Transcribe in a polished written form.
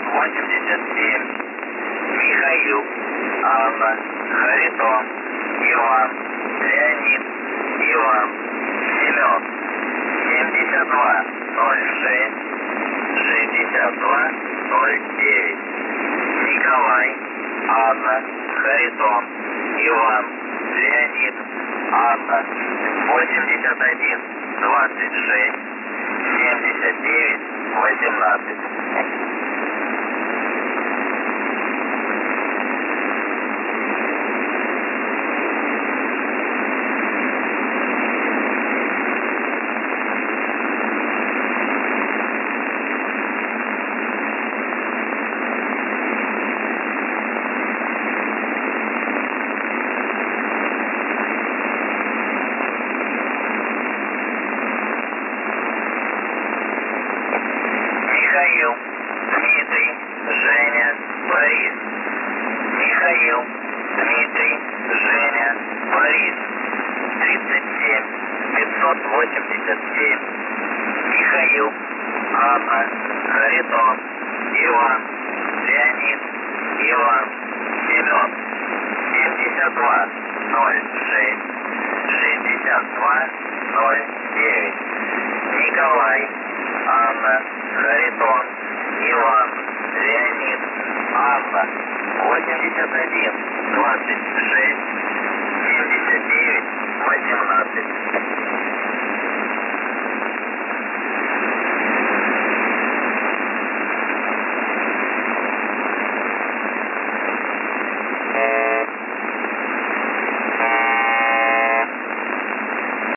87. Михаил, Анна, Харитон, Иван, Леонид, Иван, Семен. 72 06 62 09. Николай, Анна, Харитон, Иван, Леонид, Анна. 81 26 79 18. Михаил, Дмитрий, Женя, Борис. Михаил, Дмитрий, Женя, Борис. 37 587. Михаил, Анна, Харитон, Иван, Леонид, Иван, Семен. 72 06 62 09. Николай, Анна, Харитон, Иван, Леонид, Анна. 81 26 79 18.